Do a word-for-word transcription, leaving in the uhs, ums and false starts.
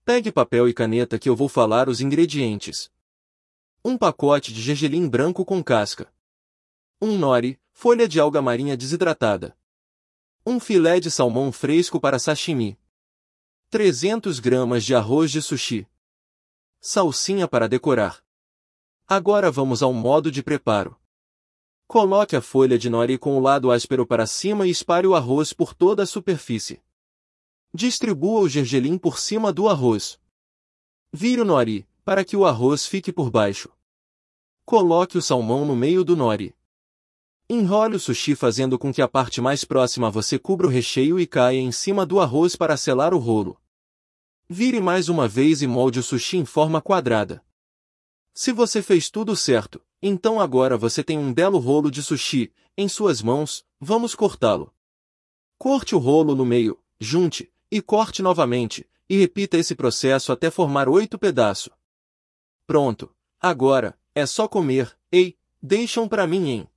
Pegue papel e caneta que eu vou falar os ingredientes. Um pacote de gergelim branco com casca. Um nori, folha de alga marinha desidratada. Um filé de salmão fresco para sashimi. trezentas gramas de arroz de sushi. Salsinha para decorar. Agora vamos ao modo de preparo. Coloque a folha de nori com o lado áspero para cima e espalhe o arroz por toda a superfície. Distribua o gergelim por cima do arroz. Vire o nori, para que o arroz fique por baixo. Coloque o salmão no meio do nori. Enrole o sushi fazendo com que a parte mais próxima a você cubra o recheio e caia em cima do arroz para selar o rolo. Vire mais uma vez e molde o sushi em forma quadrada. Se você fez tudo certo, então agora você tem um belo rolo de sushi em suas mãos, vamos cortá-lo. Corte o rolo no meio, junte, e corte novamente, e repita esse processo até formar oito pedaços. Pronto, agora, é só comer. Ei, deixam pra mim, hein?